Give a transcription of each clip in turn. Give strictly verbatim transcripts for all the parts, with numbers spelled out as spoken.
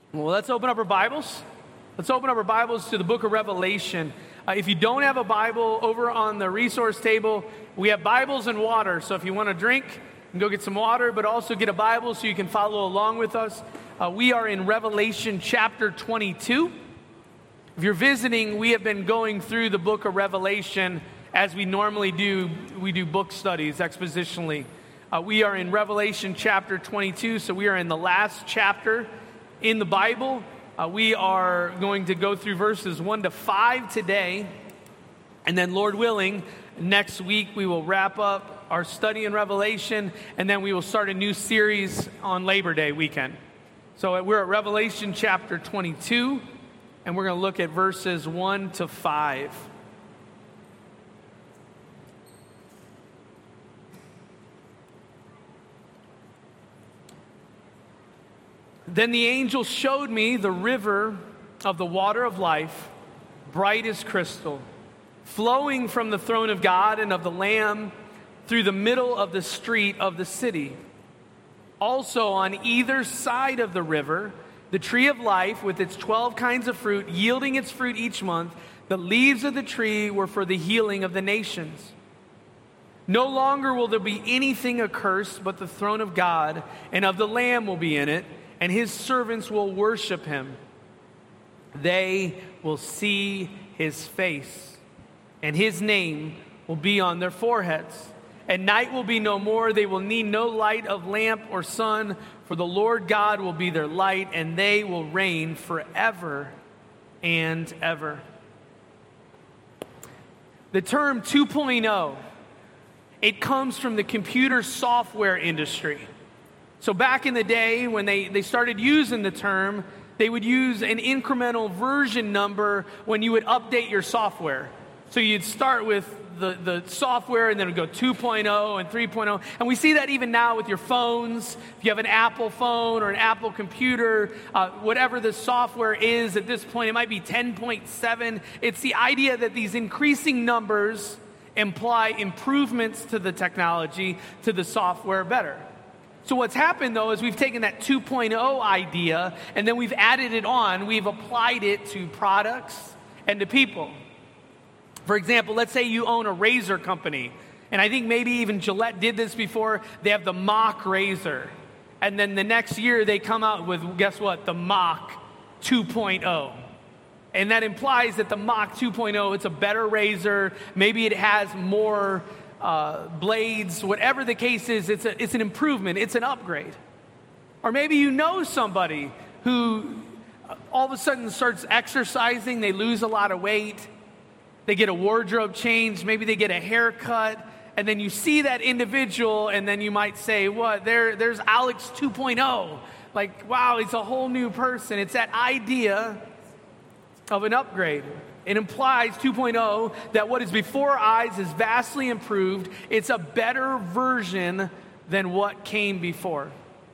Well, let's open up our Bibles. Let's open up our Bibles to the book of Revelation. Uh, if you don't have a Bible, over on the resource table, we have Bibles and water. So if you want to drink, you can go get some water, but also get a Bible so you can follow along with us. Uh, we are in Revelation chapter twenty-two. If you're visiting, we have been going through the book of Revelation as we normally do. We do book studies expositionally. Uh, we are in Revelation chapter twenty-two, so we are in the last chapter in the Bible. Uh, we are going to go through verses one to five today, and then Lord willing, next week we will wrap up our study in Revelation, and then we will start a new series on Labor Day weekend. So we're at Revelation chapter twenty-two, and we're going to look at verses one to five. Then the angel showed me the river of the water of life, bright as crystal, flowing from the throne of God and of the Lamb through the middle of the street of the city. Also on either side of the river, the tree of life with its twelve kinds of fruit, yielding its fruit each month. The leaves of the tree were for the healing of the nations. No longer will there be anything accursed, but the throne of God and of the Lamb will be in it, and his servants will worship him. They will see his face, and his name will be on their foreheads. And night will be no more. They will need no light of lamp or sun, for the Lord God will be their light, and they will reign forever and ever. The term two point oh, it comes from the computer software industry. So back in the day when they, they started using the term, they would use an incremental version number when you would update your software. So you'd start with the, the software and then it would go two point oh and three point oh. And we see that even now with your phones. If you have an Apple phone or an Apple computer, uh, whatever the software is at this point, it might be ten point seven. It's the idea that these increasing numbers imply improvements to the technology, to the software better. So what's happened, though, is we've taken that two point oh idea and then we've added it on. We've applied it to products and to people. For example, let's say you own a razor company. And I think maybe even Gillette did this before. They have the Mach razor. And then the next year they come out with, guess what, the Mach two point oh. And that implies that the Mach two point oh, it's a better razor. Maybe it has more Uh, blades, whatever the case is, it's a, it's an improvement, it's an upgrade. Or maybe you know somebody who all of a sudden starts exercising, they lose a lot of weight, they get a wardrobe change, maybe they get a haircut, and then you see that individual and then you might say, what, there, there's Alex two point oh. Like, wow, it's a whole new person. It's that idea of an upgrade. It implies two point oh that what is before our eyes is vastly improved. It's a better version than what came before.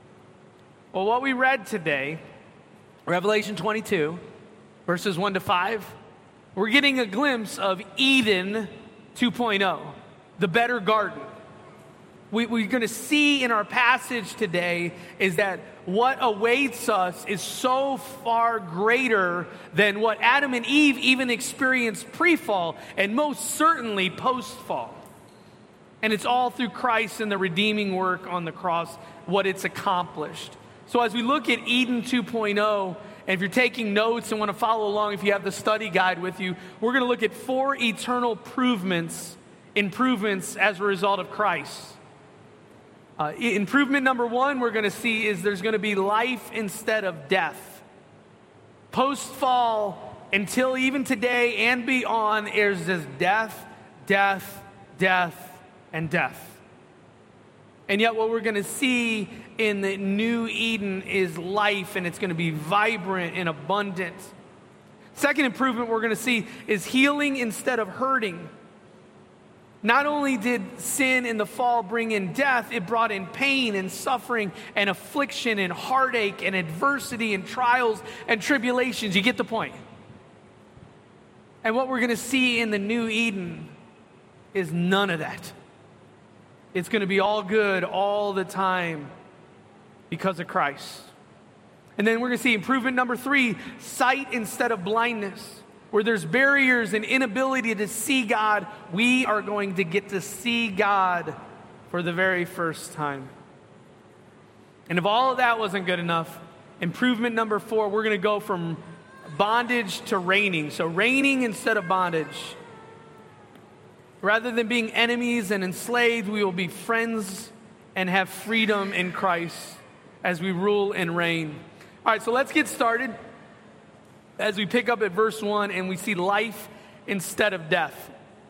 Well, what we read today, Revelation twenty-two, verses one to five, we're getting a glimpse of Eden two point oh, the better garden. We, we're going to see in our passage today is that what awaits us is so far greater than what Adam and Eve even experienced pre-fall and most certainly post-fall. And it's all through Christ and the redeeming work on the cross, what it's accomplished. So as we look at Eden two point oh, and if you're taking notes and want to follow along, if you have the study guide with you, we're going to look at four eternal improvements, improvements as a result of Christ. Uh, improvement number one we're going to see is there's going to be life instead of death. Post-fall, until even today and beyond, there's this death, death, death, and death. And yet what we're going to see in the new Eden is life, and it's going to be vibrant and abundant. Second improvement we're going to see is healing instead of hurting. Not only did sin in the fall bring in death, it brought in pain and suffering and affliction and heartache and adversity and trials and tribulations. You get the point. And what we're going to see in the new Eden is none of that. It's going to be all good all the time because of Christ. And then we're going to see improvement number three, sight instead of blindness. Where there's barriers and inability to see God, we are going to get to see God for the very first time. And if all of that wasn't good enough, improvement number four, we're going to go from bondage to reigning. So reigning instead of bondage. Rather than being enemies and enslaved, we will be friends and have freedom in Christ as we rule and reign. All right, so let's get started as we pick up at verse one and we see life instead of death.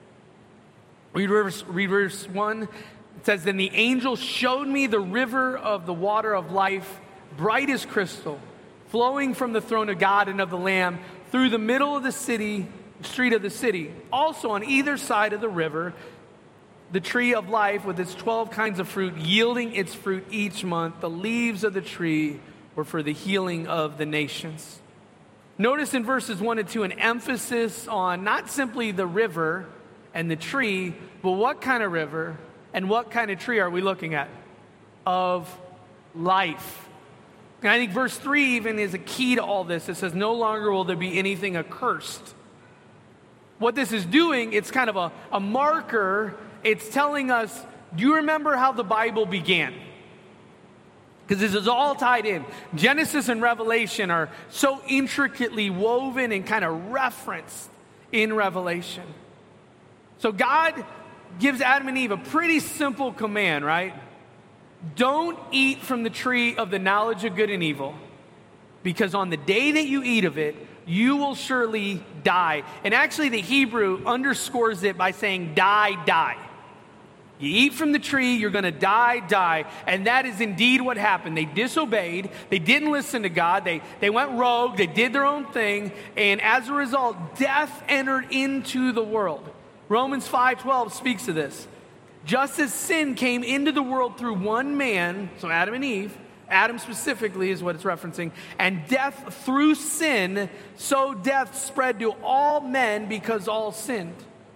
Read verse, read verse one. It says, "Then the angel showed me the river of the water of life, bright as crystal, flowing from the throne of God and of the Lamb through the middle of the city, street of the city. Also on either side of the river, the tree of life with its twelve kinds of fruit, yielding its fruit each month. The leaves of the tree were for the healing of the nations." Notice in verses one and two an emphasis on not simply the river and the tree, but what kind of river and what kind of tree are we looking at? Of life. And I think verse three even is a key to all this. It says, "No longer will there be anything accursed." What this is doing, it's kind of a, a marker. It's telling us, do you remember how the Bible began? Because this is all tied in. Genesis and Revelation are so intricately woven and kind of referenced in Revelation. So God gives Adam and Eve a pretty simple command, right? Don't eat from the tree of the knowledge of good and evil, because on the day that you eat of it, you will surely die. And actually the Hebrew underscores it by saying die, die. You eat from the tree, you're going to die, die. And that is indeed what happened. They disobeyed. They didn't listen to God. They, they went rogue. They did their own thing. And as a result, death entered into the world. Romans five twelve speaks of this. Just as sin came into the world through one man, so Adam and Eve, Adam specifically is what it's referencing, and death through sin, so death spread to all men because all sinned.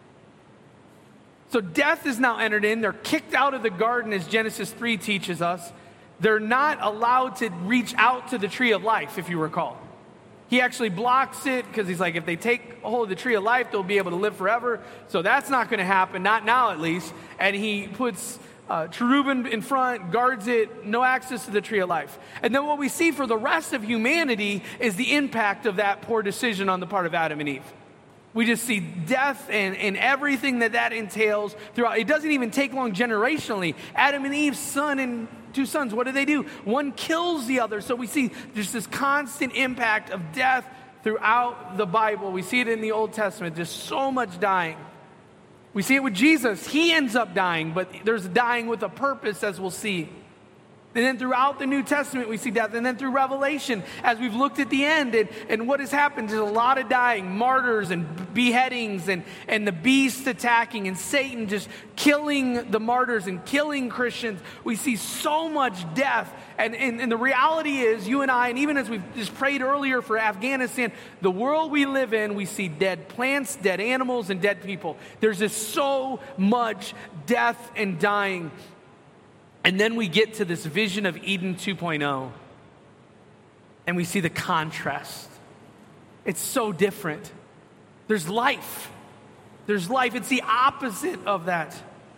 So death is now entered in. They're kicked out of the garden, as Genesis three teaches us. They're not allowed to reach out to the tree of life, if you recall. He actually blocks it because he's like, if they take hold of the tree of life, they'll be able to live forever. So that's not going to happen, not now at least. And he puts uh, cherubim in front, guards it, no access to the tree of life. And then what we see for the rest of humanity is the impact of that poor decision on the part of Adam and Eve. We just see death and, and everything that that entails throughout. It doesn't even take long generationally. Adam and Eve's son and two sons, what do they do? One kills the other. So we see there's this constant impact of death throughout the Bible. We see it in the Old Testament. There's so much dying. We see it with Jesus. He ends up dying, but there's dying with a purpose, as we'll see. And then throughout the New Testament, we see death. And then through Revelation, as we've looked at the end, and, and what has happened, there's a lot of dying, martyrs and beheadings, and, and the beast attacking, and Satan just killing the martyrs and killing Christians. We see so much death. And, and, and the reality is, you and I, and even as we've just prayed earlier for Afghanistan, the world we live in, we see dead plants, dead animals, and dead people. There's just so much death and dying. And then we get to this vision of Eden two point oh, and we see the contrast. It's so different. There's life. There's life. It's the opposite of that.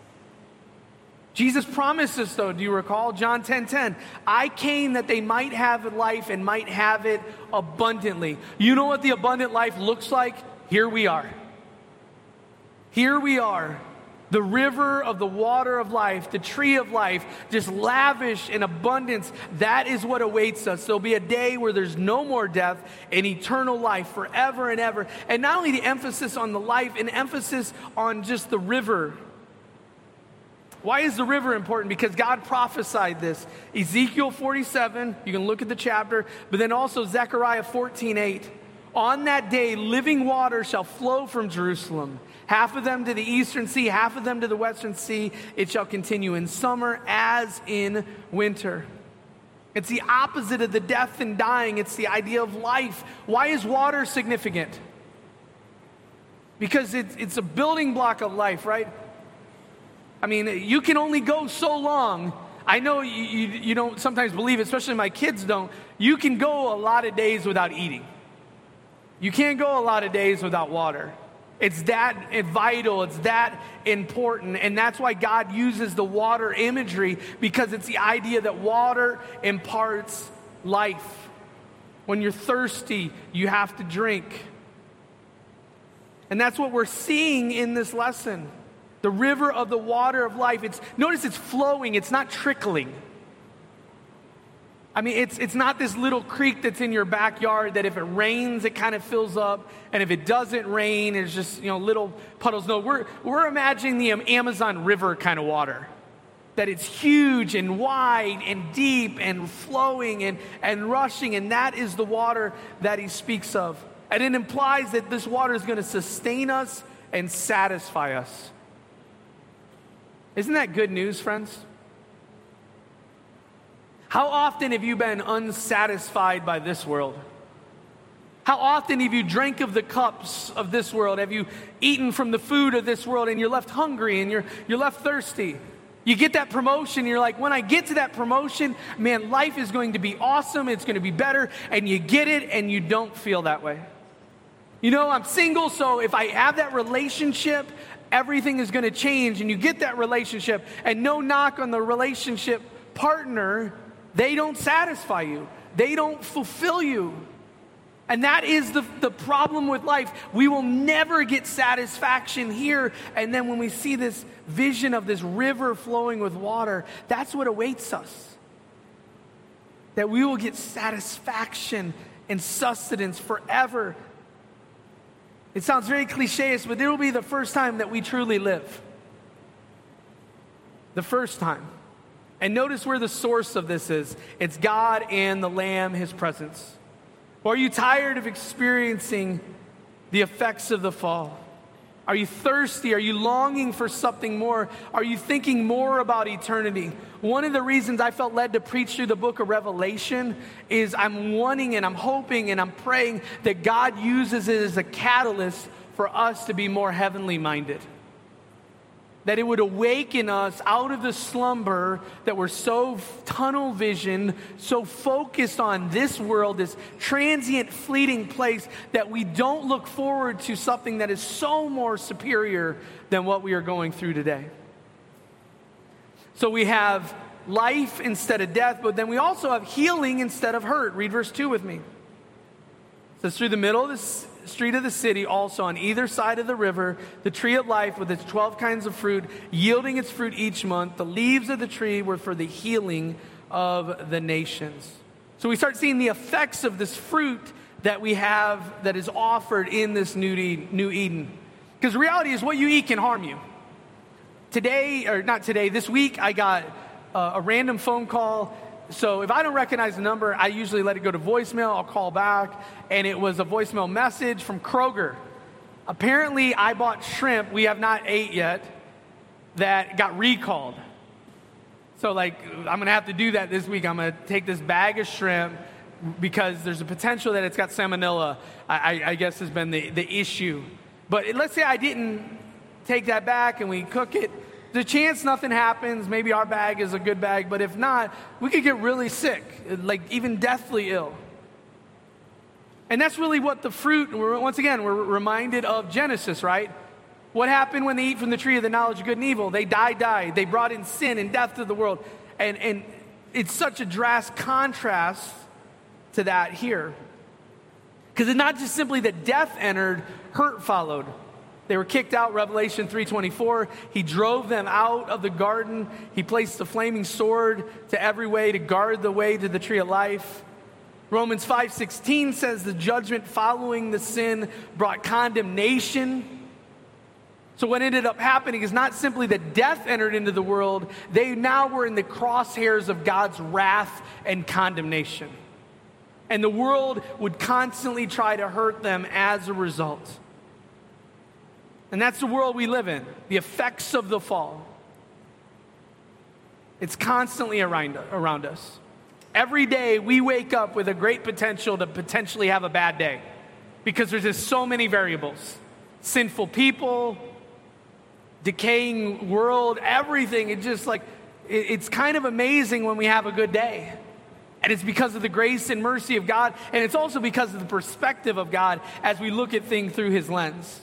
Jesus promised us, though, do you recall? John ten ten, I came that they might have life and might have it abundantly. You know what the abundant life looks like? Here we are. Here we are. The river of the water of life, the tree of life, just lavish in abundance. That is what awaits us. There'll be a day where there's no more death and eternal life forever and ever. And not only the emphasis on the life, an emphasis on just the river. Why is the river important? Because God prophesied this. Ezekiel forty-seven, you can look at the chapter, but then also Zechariah fourteen eight. On that day, living water shall flow from Jerusalem. Half of them to the eastern sea, half of them to the western sea. It shall continue in summer as in winter. It's the opposite of the death and dying. It's the idea of life. Why is water significant? Because it's, it's a building block of life, right? I mean, you can only go so long. I know you, you, you don't sometimes believe it, especially my kids don't. You can go a lot of days without eating. You can't go a lot of days without water. It's that vital, it's that important, and that's why God uses the water imagery, because it's the idea that water imparts life. When you're thirsty, you have to drink. And that's what we're seeing in this lesson. The river of the water of life. It's notice it's flowing, it's not trickling. I mean, it's it's not this little creek that's in your backyard that if it rains, it kind of fills up, and if it doesn't rain, it's just, you know, little puddles. No, we're we're imagining the Amazon River kind of water, that it's huge and wide and deep and flowing and, and rushing, and that is the water that he speaks of. And it implies that this water is going to sustain us and satisfy us. Isn't that good news, friends? How often have you been unsatisfied by this world? How often have you drank of the cups of this world? Have you eaten from the food of this world and you're left hungry and you're, you're left thirsty? You get that promotion, and you're like, when I get to that promotion, man, life is going to be awesome, it's going to be better, and you get it and you don't feel that way. You know, I'm single, so if I have that relationship, everything is going to change, and you get that relationship, and no knock on the relationship partner, they don't satisfy you. They don't fulfill you. And that is the, the problem with life. We will never get satisfaction here. And then when we see this vision of this river flowing with water, that's what awaits us. That we will get satisfaction and sustenance forever. It sounds very cliche-ish, but it will be the first time that we truly live. The first time. And notice where the source of this is. It's God and the Lamb, his presence. Or are you tired of experiencing the effects of the fall? Are you thirsty? Are you longing for something more? Are you thinking more about eternity? One of the reasons I felt led to preach through the book of Revelation is I'm wanting and I'm hoping and I'm praying that God uses it as a catalyst for us to be more heavenly minded. That it would awaken us out of the slumber that we're so tunnel visioned, so focused on this world, this transient, fleeting place, that we don't look forward to something that is so more superior than what we are going through today. So we have life instead of death, but then we also have healing instead of hurt. Read verse two with me. It says, through the middle of this street of the city, also on either side of the river, the tree of life with its twelve kinds of fruit, yielding its fruit each month. The leaves of the tree were for the healing of the nations. So we start seeing the effects of this fruit that we have that is offered in this new Eden. Because the reality is what you eat can harm you. Today, or not today, this week I got uh, a random phone call. So if I don't recognize the number, I usually let it go to voicemail. I'll call back. And it was a voicemail message from Kroger. Apparently, I bought shrimp we have not ate yet that got recalled. So, like, I'm going to have to do that this week. I'm going to take this bag of shrimp because there's a potential that it's got salmonella, I, I, I guess has been the, the issue. But let's say I didn't take that back and we cook it. The chance nothing happens, maybe our bag is a good bag, but if not, we could get really sick, like even deathly ill. And that's really what the fruit, once again, we're reminded of Genesis, right? What happened when they eat from the tree of the knowledge of good and evil? They died, died. They brought in sin and death to the world. And, and it's such a drastic contrast to that here. Because it's not just simply that death entered, hurt followed. They were kicked out, Revelation three twenty-four. He drove them out of the garden. He placed the flaming sword to every way to guard the way to the tree of life. Romans five sixteen says the judgment following the sin brought condemnation. So what ended up happening is not simply that death entered into the world. They now were in the crosshairs of God's wrath and condemnation. And the world would constantly try to hurt them as a result. And that's the world we live in, the effects of the fall. It's constantly around, around us. Every day we wake up with a great potential to potentially have a bad day because there's just so many variables. Sinful people, decaying world, everything. It's just like it's kind of amazing when we have a good day. And it's because of the grace and mercy of God, and it's also because of the perspective of God as we look at things through his lens.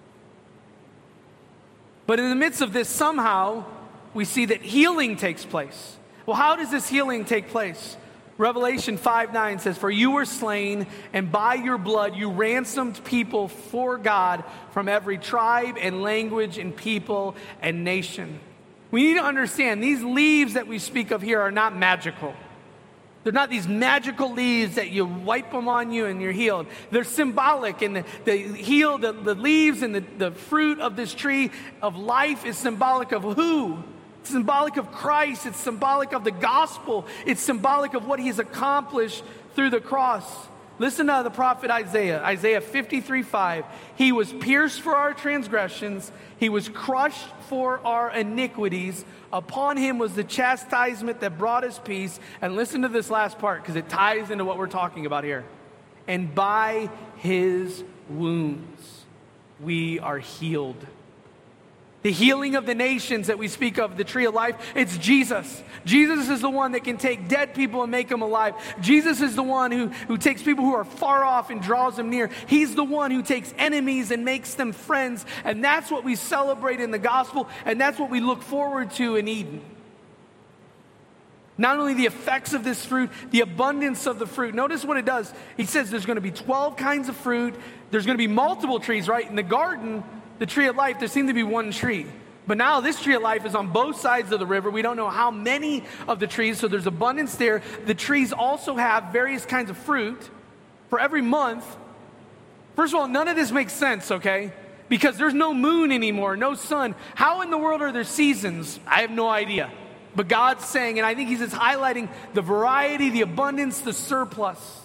But in the midst of this, somehow, we see that healing takes place. Well, how does this healing take place? Revelation five nine says, "For you were slain, and by your blood you ransomed people for God from every tribe and language and people and nation." We need to understand, these leaves that we speak of here are not magical. They're not these magical leaves that you wipe them on you and you're healed. They're symbolic, and the, the heal, the, the leaves and the, the fruit of this tree of life is symbolic of who? It's symbolic of Christ. It's symbolic of the gospel. It's symbolic of what he's accomplished through the cross. Listen to the prophet Isaiah. Isaiah fifty-three five. "He was pierced for our transgressions. He was crushed for our iniquities. Upon him was the chastisement that brought us peace." And listen to this last part, because it ties into what we're talking about here. "And by his wounds we are healed." The healing of the nations that we speak of, the tree of life, it's Jesus. Jesus is the one that can take dead people and make them alive. Jesus is the one who, who takes people who are far off and draws them near. He's the one who takes enemies and makes them friends. And that's what we celebrate in the gospel, and that's what we look forward to in Eden. Not only the effects of this fruit, the abundance of the fruit. Notice what it does. He says there's going to be twelve kinds of fruit. There's going to be multiple trees, right? In the garden, the tree of life, there seemed to be one tree. But now this tree of life is on both sides of the river. We don't know how many of the trees, so there's abundance there. The trees also have various kinds of fruit for every month. First of all, none of this makes sense, okay? Because there's no moon anymore, no sun. How in the world are there seasons? I have no idea. But God's saying, and I think he's just highlighting the variety, the abundance, the surplus.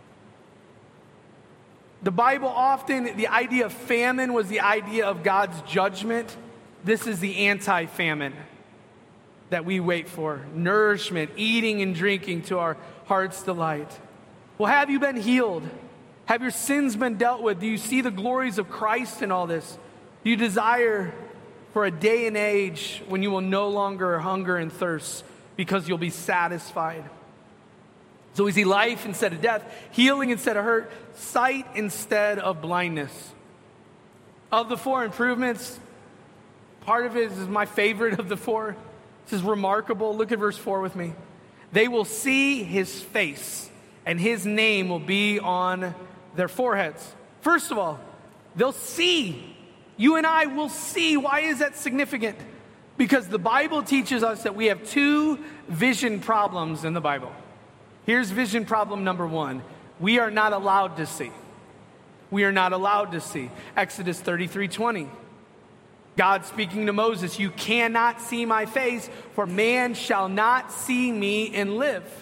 The Bible often, the idea of famine was the idea of God's judgment. This is the anti-famine that we wait for. Nourishment, eating and drinking to our heart's delight. Well, have you been healed? Have your sins been dealt with? Do you see the glories of Christ in all this? Do you desire for a day and age when you will no longer hunger and thirst because you'll be satisfied? So we see life instead of death, healing instead of hurt, sight instead of blindness. Of the four improvements, part of it is my favorite of the four. This is remarkable. Look at verse four with me. "They will see his face, and his name will be on their foreheads." First of all, they'll see. You and I will see. Why is that significant? Because the Bible teaches us that we have two vision problems in the Bible. Here's vision problem number one. We are not allowed to see. We are not allowed to see. Exodus thirty-three twenty. God speaking to Moses, "You cannot see my face, for man shall not see me and live."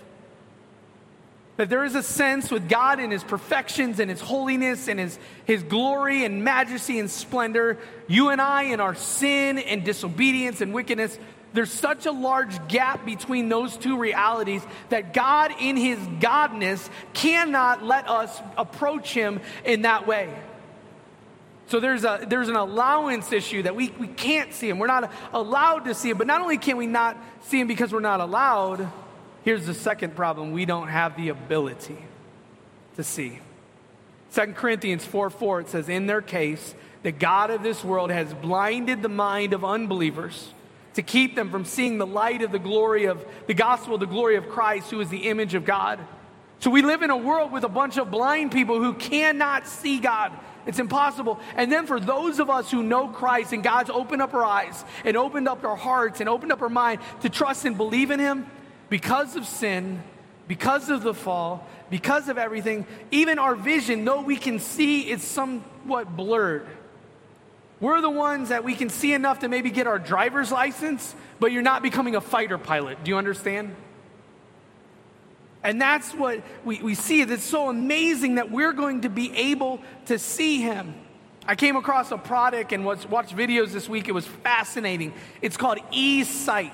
That there is a sense with God in his perfections and his holiness and his, his glory and majesty and splendor. You and I in our sin and disobedience and wickedness, there's such a large gap between those two realities that God in his godness cannot let us approach him in that way. So there's a there's an allowance issue that we, we can't see him. We're not allowed to see him. But not only can we not see him because we're not allowed, here's the second problem. We don't have the ability to see. Second Corinthians four four, it says, "In their case, the God of this world has blinded the mind of unbelievers to keep them from seeing the light of the glory of the gospel, the glory of Christ, who is the image of God." So we live in a world with a bunch of blind people who cannot see God. It's impossible. And then for those of us who know Christ and God's opened up our eyes and opened up our hearts and opened up our mind to trust and believe in him, because of sin, because of the fall, because of everything, even our vision, though we can see, is somewhat blurred. We're the ones that we can see enough to maybe get our driver's license, but you're not becoming a fighter pilot. Do you understand? And that's what we, we see. It's so amazing that we're going to be able to see him. I came across a product and was, watched videos this week. It was fascinating. It's called eSight.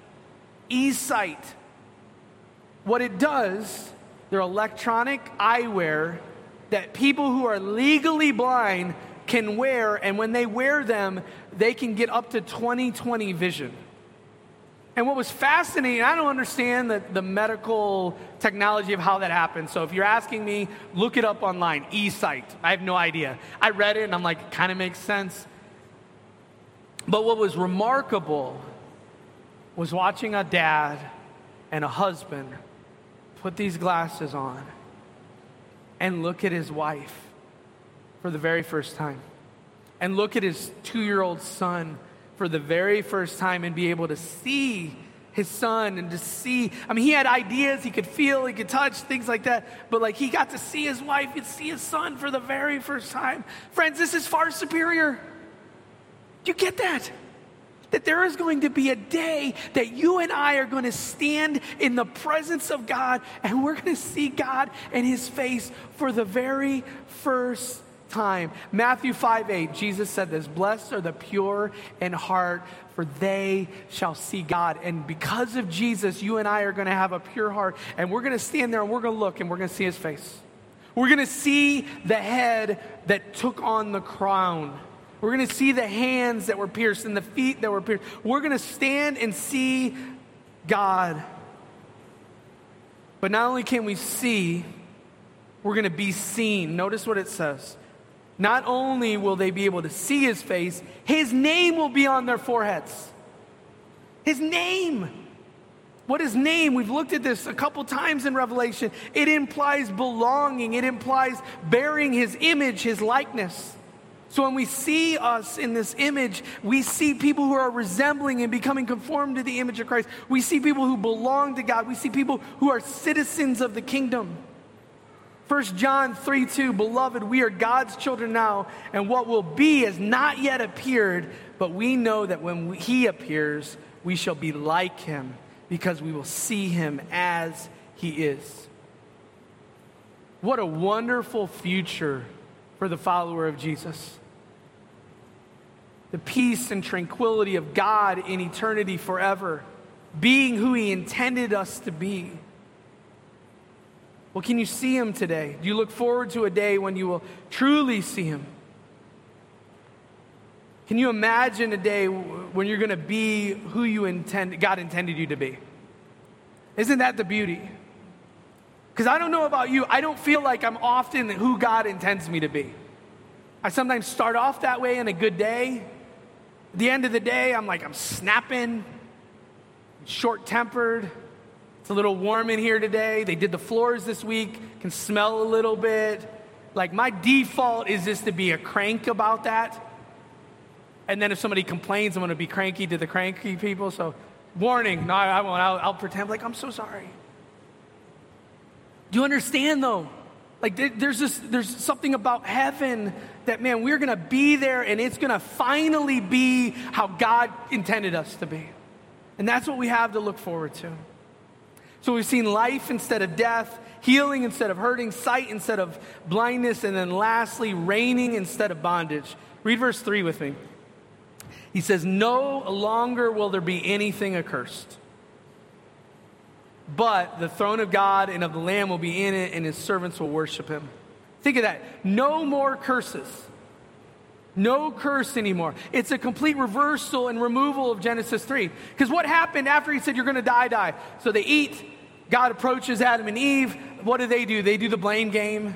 eSight. What it does, they're electronic eyewear that people who are legally blind can wear, and when they wear them, they can get up to twenty twenty vision. And what was fascinating, I don't understand the, the medical technology of how that happened. So if you're asking me, look it up online, eSight. I have no idea. I read it and I'm like, it kind of makes sense. But what was remarkable was watching a dad and a husband put these glasses on and look at his wife for the very first time. And look at his two-year-old son for the very first time and be able to see his son and to see, I mean, he had ideas, he could feel, he could touch, things like that, but like he got to see his wife and see his son for the very first time. Friends, this is far superior. Do you get that? That there is going to be a day that you and I are going to stand in the presence of God and we're going to see God and his face for the very first time. Matthew five eight, Jesus said this, blessed are the pure in heart, for they shall see God. And because of Jesus, you and I are going to have a pure heart, and we're going to stand there and we're going to look and we're going to see his face. We're going to see the head that took on the crown. We're going to see the hands that were pierced and the feet that were pierced. We're going to stand and see God. But not only can we see, we're going to be seen. Notice what it says. Not only will they be able to see his face, his name will be on their foreheads. His name. What is name? We've looked at this a couple times in Revelation. It implies belonging. It implies bearing his image, his likeness. So when we see us in this image, we see people who are resembling and becoming conformed to the image of Christ. We see people who belong to God. We see people who are citizens of the kingdom. First John three two, beloved, we are God's children now, and what will be has not yet appeared, but we know that when he appears, we shall be like him, because we will see him as he is. What a wonderful future for the follower of Jesus. The peace and tranquility of God in eternity forever, being who he intended us to be. Well, can you see him today? Do you look forward to a day when you will truly see him? Can you imagine a day when you're going to be who you intend, God intended you to be? Isn't that the beauty? Because I don't know about you, I don't feel like I'm often who God intends me to be. I sometimes start off that way on a good day. At the end of the day, I'm like, I'm snapping, short-tempered. It's a little warm in here today. They did the floors this week. Can smell a little bit. Like my default is just to be a crank about that. And then if somebody complains, I'm going to be cranky to the cranky people. So warning, no, I won't. I'll, I'll pretend like I'm so sorry. Do you understand though? Like there's this, there's something about heaven that, man, we're going to be there and it's going to finally be how God intended us to be. And that's what we have to look forward to. So we've seen life instead of death, healing instead of hurting, sight instead of blindness, and then lastly, reigning instead of bondage. Read verse three with me. He says, no longer will there be anything accursed, but the throne of God and of the Lamb will be in it, and his servants will worship him. Think of that. No more curses. No curse anymore. It's a complete reversal and removal of Genesis three. Because what happened after he said you're going to die, die? So they eat. God approaches Adam and Eve. What do they do? They do the blame game.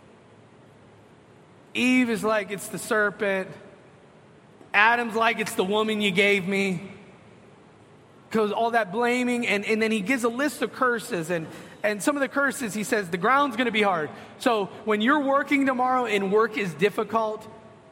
Eve is like, it's the serpent. Adam's like, it's the woman you gave me. Because all that blaming. And, and then he gives a list of curses. And, and some of the curses, he says, the ground's going to be hard. So when you're working tomorrow and work is difficult,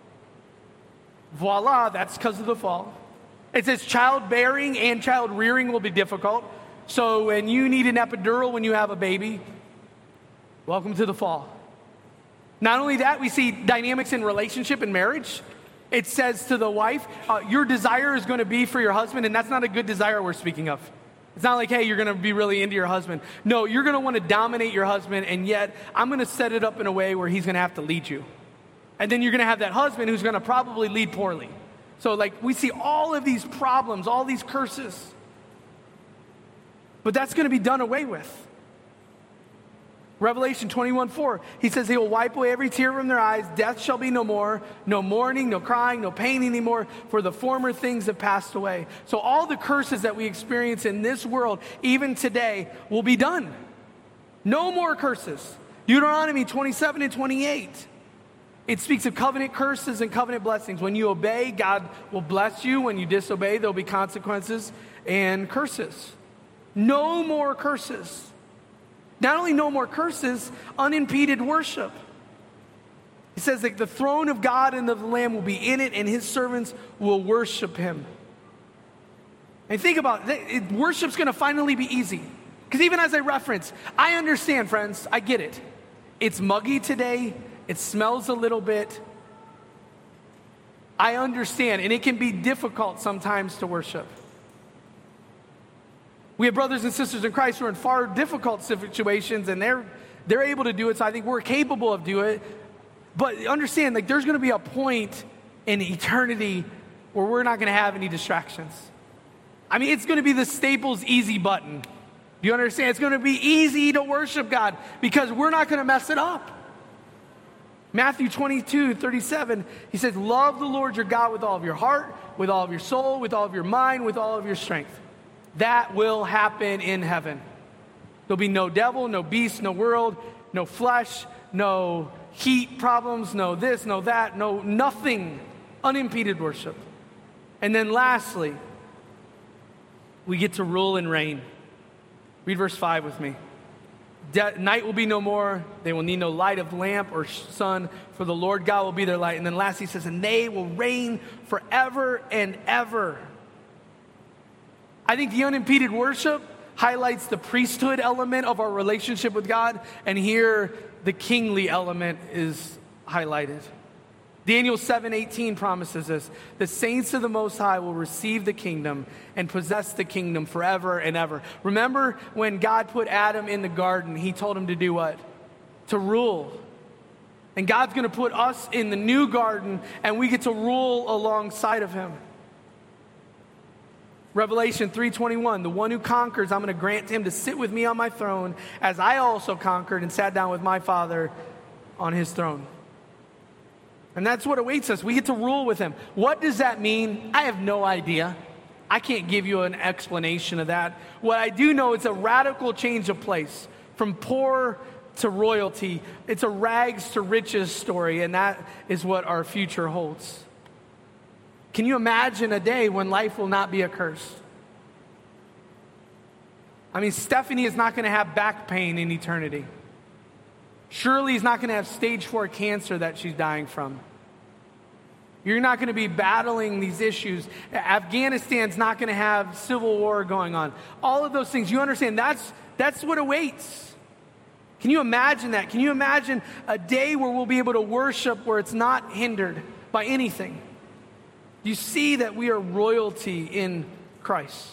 voila, that's because of the fall. It says childbearing and child rearing will be difficult. So when you need an epidural when you have a baby, welcome to the fall. Not only that, we see dynamics in relationship and marriage. It says to the wife, uh, your desire is going to be for your husband, and that's not a good desire we're speaking of. It's not like, hey, you're going to be really into your husband. No, you're going to want to dominate your husband, and yet I'm going to set it up in a way where he's going to have to lead you. And then you're going to have that husband who's going to probably lead poorly. So like we see all of these problems, all these curses. But that's going to be done away with. Revelation twenty-one four, he says he will wipe away every tear from their eyes. Death shall be no more, no mourning, no crying, no pain anymore, for the former things have passed away. So all the curses that we experience in this world, even today, will be done. No more curses. Deuteronomy twenty-seven and twenty-eight. It speaks of covenant curses and covenant blessings. When you obey, God will bless you. When you disobey, there'll be consequences and curses. No more curses. Not only no more curses, unimpeded worship. He says that the throne of God and of the Lamb will be in it, and his servants will worship him. And think about it, worship's going to finally be easy. Because even as I reference, I understand, friends, I get it. It's muggy today. It smells a little bit. I understand, and it can be difficult sometimes to worship. We have brothers and sisters in Christ who are in far difficult situations, and they're they're able to do it, so I think we're capable of doing it. But understand, like, there's going to be a point in eternity where we're not going to have any distractions. I mean, it's going to be the Staples easy button. Do you understand? It's going to be easy to worship God because we're not going to mess it up. Matthew twenty-two thirty-seven, he says, love the Lord your God with all of your heart, with all of your soul, with all of your mind, with all of your strength. That will happen in heaven. There'll be no devil, no beast, no world, no flesh, no heat problems, no this, no that, no nothing. Unimpeded worship. And then lastly, we get to rule and reign. Read verse five with me. De- night will be no more. They will need no light of lamp or sun, for the Lord God will be their light. And then lastly, he says, and they will reign forever and ever. I think the unimpeded worship highlights the priesthood element of our relationship with God, and here the kingly element is highlighted. Daniel seven eighteen promises us, the saints of the Most High will receive the kingdom and possess the kingdom forever and ever. Remember when God put Adam in the garden, he told him to do what? To rule. And God's going to put us in the new garden, and we get to rule alongside of him. Revelation three twenty-one, the one who conquers, I'm going to grant him to sit with me on my throne, as I also conquered and sat down with my Father on his throne. And that's what awaits us. We get to rule with him. What does that mean? I have no idea. I can't give you an explanation of that. What I do know, it's a radical change of place. From poor to royalty. It's a rags to riches story, and that is what our future holds. Can you imagine a day when life will not be a curse? I mean, Stephanie is not going to have back pain in eternity. Shirley is not going to have stage four cancer that she's dying from. You're not going to be battling these issues. Afghanistan's not going to have civil war going on. All of those things, you understand, that's, that's what awaits. Can you imagine that? Can you imagine a day where we'll be able to worship where it's not hindered by anything? You see that we are royalty in Christ.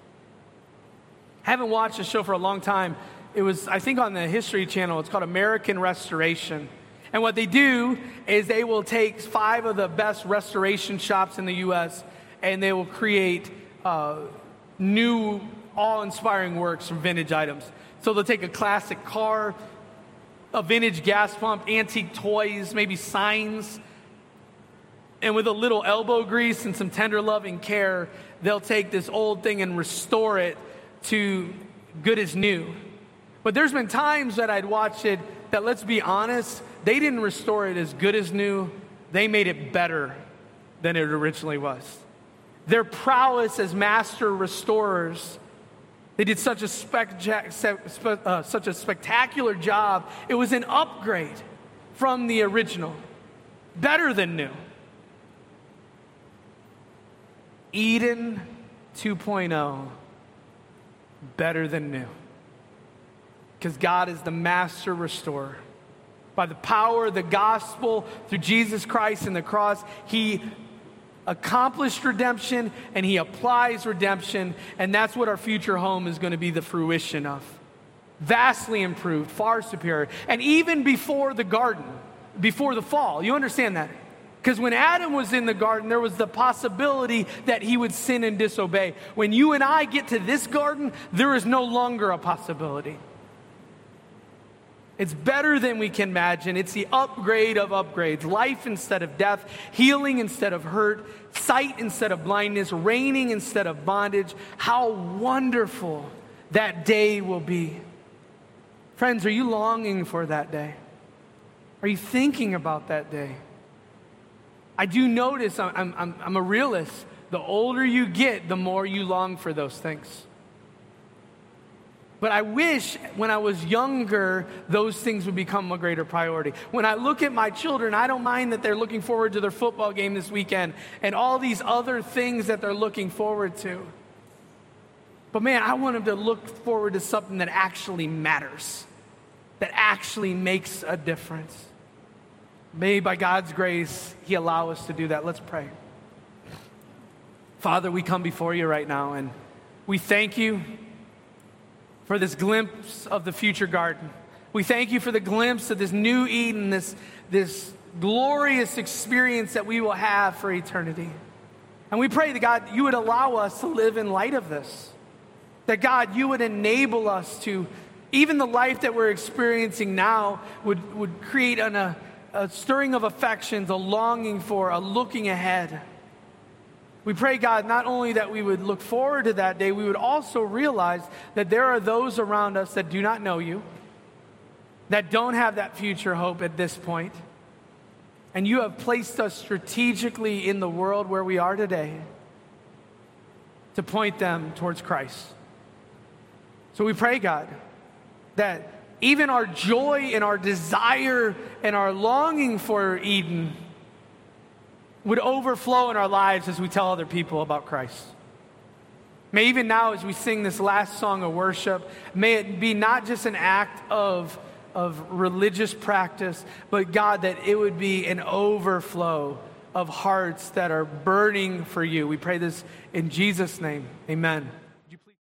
I haven't watched a show for a long time. It was, I think, on the History Channel. It's called American Restoration. And what they do is they will take five of the best restoration shops in the U S and they will create uh, new, awe-inspiring works from vintage items. So they'll take a classic car, a vintage gas pump, antique toys, maybe signs, and with a little elbow grease and some tender loving care, they'll take this old thing and restore it to good as new. But there's been times that I'd watch it that, let's be honest, they didn't restore it as good as new. They made it better than it originally was. Their prowess as master restorers, they did such a, spec- uh, such a spectacular job. It was an upgrade from the original. Better than new. Eden two point oh. Better than new. Because God is the master restorer. By the power of the gospel through Jesus Christ and the cross, he accomplished redemption and he applies redemption, and that's what our future home is going to be the fruition of. Vastly improved, far superior. And even before the garden, before the fall, you understand that? Because when Adam was in the garden, there was the possibility that he would sin and disobey. When you and I get to this garden, there is no longer a possibility. It's better than we can imagine. It's the upgrade of upgrades. Life instead of death, healing instead of hurt, sight instead of blindness, reigning instead of bondage. How wonderful that day will be. Friends, are you longing for that day? Are you thinking about that day? I do notice, I'm, I'm, I'm a realist, the older you get, the more you long for those things. But I wish when I was younger, those things would become a greater priority. When I look at my children, I don't mind that they're looking forward to their football game this weekend and all these other things that they're looking forward to. But man, I want them to look forward to something that actually matters, that actually makes a difference. May by God's grace, He allow us to do that. Let's pray. Father, we come before you right now, and we thank you for this glimpse of the future garden. We thank you for the glimpse of this new Eden, this, this glorious experience that we will have for eternity. And we pray that, God, you would allow us to live in light of this. That, God, you would enable us to, even the life that we're experiencing now would, would create an, a, a stirring of affections, a longing for, a looking ahead. We pray, God, not only that we would look forward to that day, we would also realize that there are those around us that do not know you, that don't have that future hope at this point. And you have placed us strategically in the world where we are today to point them towards Christ. So we pray, God, that even our joy and our desire and our longing for Eden would overflow in our lives as we tell other people about Christ. May even now as we sing this last song of worship, may it be not just an act of, of religious practice, but God, that it would be an overflow of hearts that are burning for you. We pray this in Jesus' name. Amen.